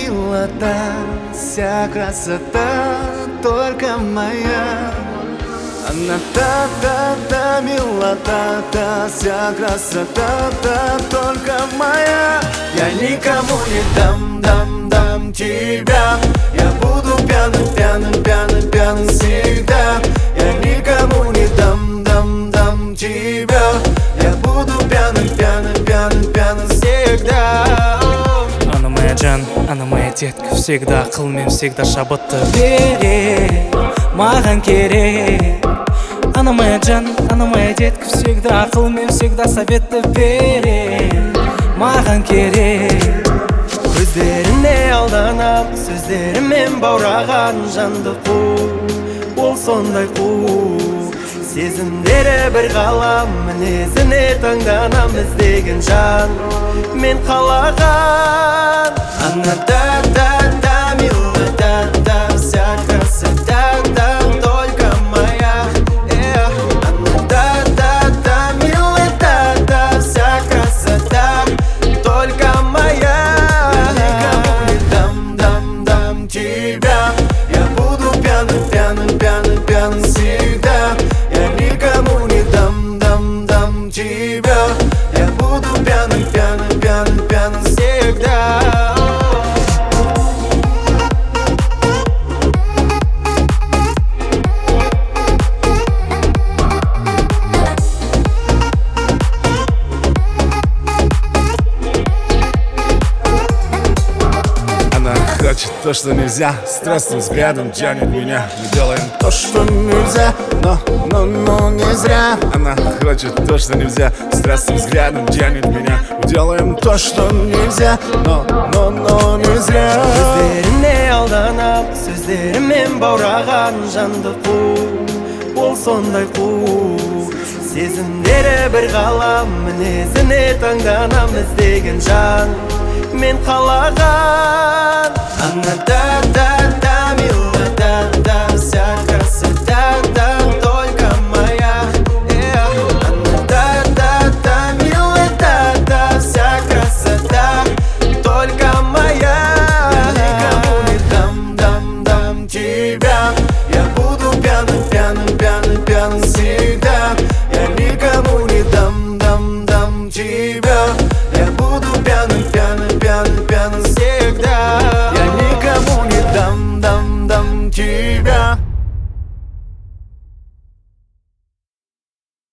милота, вся красота только моя. Она та милота, вся красота только моя. Я никому не дам тебя. Я буду пьяным всегда. Я никому не дам тебя. Я буду пьяным всегда. Она моя джан, она моя детка. Всегда қылмен, всегда шабытты Берек, маған керек. Она моя джан, она моя детка. Всегда қылмен, всегда советті берек. Маған керек. Көздеріне алданам, сөздерімен баураған жанды қу. Ол сондай қу. Сезімдері бір ғалам, мінезіне таңданам, іздеген жан мен қалаған. Она та милота, вся красота только моя. Она та милота, вся красота только моя. Никому не дам тебя. Я буду пьяным всегда. Я никому не дам тебя. Я буду пьяным всегда. Хочет то, что нельзя, страстным взглядом тянет меня. Мы делаем То, что нельзя, но не зря. Она хочет то, что нельзя, страстным взглядом тянет меня. Мы делаем то, что нельзя, но не зря. Сөздеріне алданам, сөздерімен баураған жанды қу. Ол сондай қу. Сезімдері бір ғалам, мінезіне таңданам, іздеген жан мен қалаған. Она та милота, вся красота только моя. Она та милота, вся красота только моя. Я никому не дам тебя. Я буду пьяным всегда. Я никому не дам тебя. Я буду пьяным всегда. Я никому не дам тебя.